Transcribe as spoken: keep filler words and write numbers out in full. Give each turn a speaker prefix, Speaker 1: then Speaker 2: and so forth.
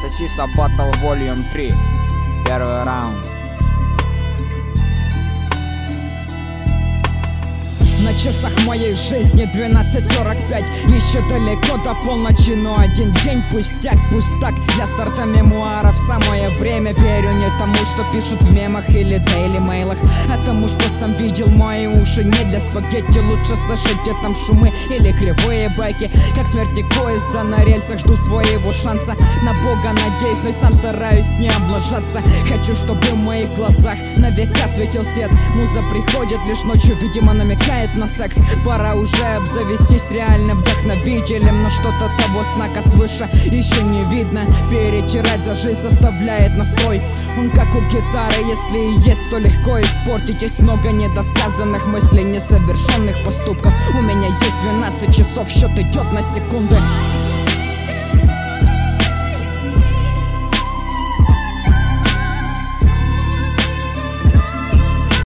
Speaker 1: Сосиса Battle Volume три. Первый раунд.
Speaker 2: На часах моей жизни двенадцать сорок пять. Еще далеко до полночи, но один день пустяк, пусть так. Для старта мемуаров самое время. Верю не тому, что пишут в мемах или дейли мейлах, а тому, что сам видел мои уши. Не для спагетти, лучше слышать, где там шумы или кривые байки. Как смертник поезда на рельсах, жду своего шанса. На Бога надеюсь, но и сам стараюсь не облажаться. Хочу, чтобы в моих глазах на века светил свет. Муза приходит лишь ночью, видимо намекает на секс. Пора уже обзавестись реальным вдохновителем, но что-то того знака свыше еще не видно. Перетирать за жизнь заставляет настрой. Он как у гитары, если и есть, то легко испортить. Есть много недосказанных мыслей, несовершенных поступков. У меня есть двенадцать часов, счет идет на секунды.